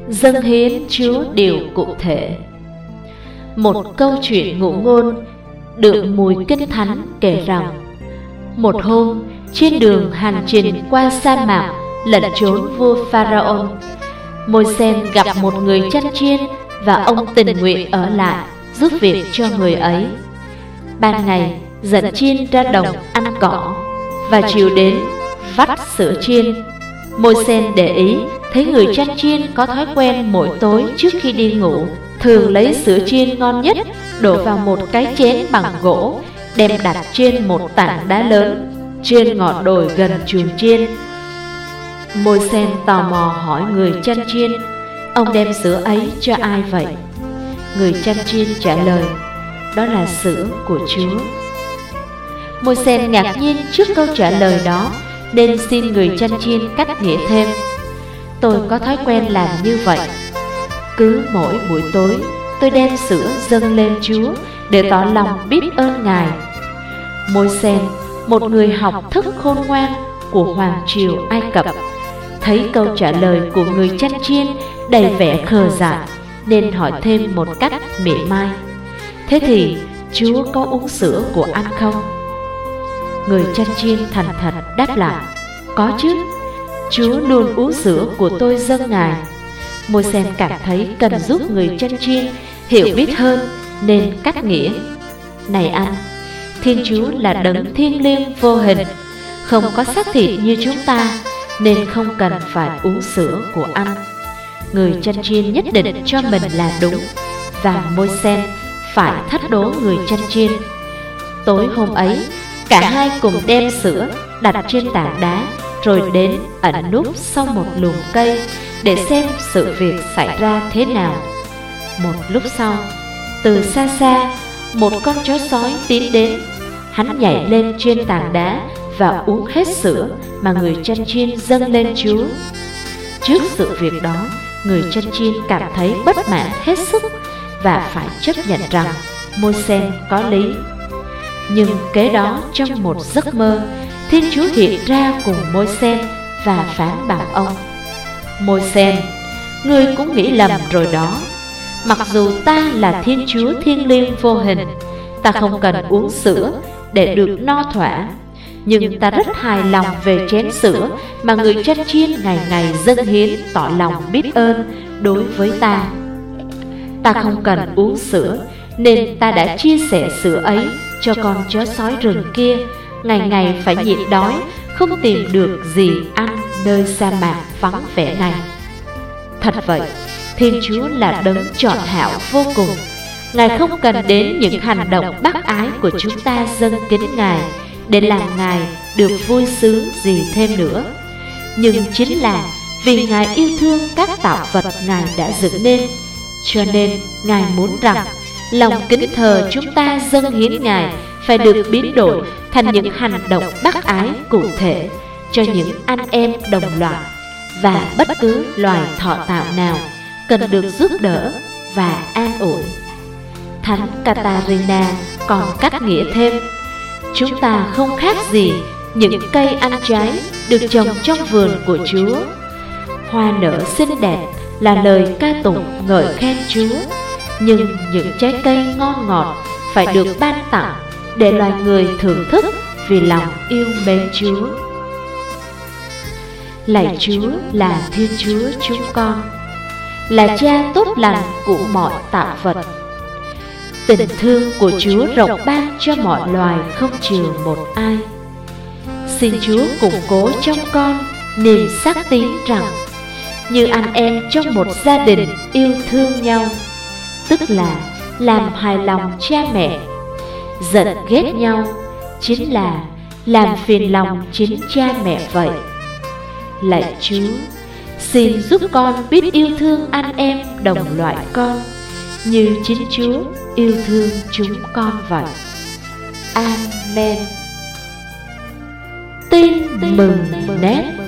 dâng hiến Chúa điều cụ thể. Một câu chuyện ngụ ngôn đượm mùi kinh thánh kể rằng, một hôm trên đường hành trình qua sa mạc lẩn trốn vua Pharaoh, Môi-se gặp một người chăn chiên và ông tình nguyện ở lại giúp việc cho người ấy. Ban ngày dẫn chiên ra đồng ăn cỏ, và chiều đến vắt sữa chiên. Môi-se để ý thấy người chăn chiên có thói quen mỗi tối trước khi đi ngủ thường lấy sữa chiên ngon nhất đổ vào một cái chén bằng gỗ, đem đặt trên một tảng đá lớn trên ngọn đồi gần chuồng chiên. Môi-se tò mò hỏi người chăn chiên, ông đem sữa ấy cho ai vậy? Người chăn chiên trả lời, đó là sữa của Chúa. Môi-se ngạc nhiên trước câu trả lời đó, nên xin người chăn chiên cách nghĩa thêm. Tôi có thói quen làm như vậy. Cứ mỗi buổi tối tôi đem sữa dâng lên Chúa để tỏ lòng biết ơn Ngài. Môi-se, một người học thức khôn ngoan của hoàng triều Ai Cập, thấy câu trả lời của người chăn chiên đầy vẻ khờ dại, nên hỏi thêm một cách mỉa mai, thế thì Chúa có uống sữa của anh không? Người chăn chiên thành thật đáp lại, có chứ, Chúa luôn uống sữa của tôi dâng Ngài. Môi-se cảm thấy cần giúp người chăn chiên hiểu biết hơn, nên cắt nghĩa, này anh, Thiên Chúa là đấng thiêng liêng vô hình, không có xác thịt như chúng ta, nên không cần phải uống sữa của anh. Người chăn chiên nhất định cho mình là đúng, và Môi-se phải thách đố người chăn chiên. Tối hôm ấy, cả hai cùng đem sữa đặt trên tảng đá, rồi đến ẩn núp sau một lùm cây để xem sự việc xảy ra thế nào. Một lúc sau, từ xa xa, một con chó sói tiến đến. Hắn nhảy lên trên tảng đá và uống hết sữa mà người chăn chiên dâng lên Chúa. Trước sự việc đó, người chăn chiên cảm thấy bất mãn hết sức và phải chấp nhận rằng Môi-se có lý. Nhưng kế đó, trong một giấc mơ, Thiên Chúa hiện ra cùng Môi-se và phán bảo ông, Môi-se, ngươi cũng nghĩ lầm rồi đó. Mặc dù ta là Thiên Chúa thiêng liêng vô hình, ta không cần uống sữa để được no thỏa, nhưng ta rất hài lòng về chén sữa mà người chăn chiên ngày ngày dâng hiến tỏ lòng biết ơn đối với ta. Ta không cần uống sữa, nên ta đã chia sẻ sữa ấy cho con chó sói rừng kia, ngày ngày phải nhịn đói, không tìm được gì ăn nơi sa mạc vắng vẻ này. Thật vậy, Thiên Chúa là đấng trọn hảo vô cùng. Ngài không cần đến những hành động bác ái của chúng ta dâng kính Ngài để làm Ngài được vui sướng gì thêm nữa, nhưng chính là vì Ngài yêu thương các tạo vật Ngài đã dựng nên, cho nên Ngài muốn rằng lòng kính thờ chúng ta dâng hiến Ngài phải được biến đổi thành những hành động bác ái cụ thể cho những anh em đồng loại và bất cứ loài thọ tạo nào cần được giúp đỡ và an ủi. Thánh Catarina còn cắt nghĩa thêm, chúng ta không khác gì những cây ăn trái được trồng trong vườn của Chúa. Hoa nở xinh đẹp là lời ca tụng ngợi khen Chúa, nhưng những trái cây ngon ngọt phải được ban tặng để loài người thưởng thức vì lòng yêu mến Chúa. Lạy Chúa là Thiên Chúa chúng con, là Cha tốt lành của mọi tạo vật. Tình thương của Chúa rộng ban cho mọi loài không chừa một ai. Xin Chúa củng cố trong con niềm xác tín rằng như anh em trong một gia đình yêu thương nhau, tức là làm hài lòng cha mẹ, giận ghét nhau chính là làm phiền lòng chính cha mẹ vậy. Lạy Chúa, xin giúp con biết yêu thương anh em đồng loại con như chính Chúa yêu thương chúng con vậy. Amen. Tin mừng nét.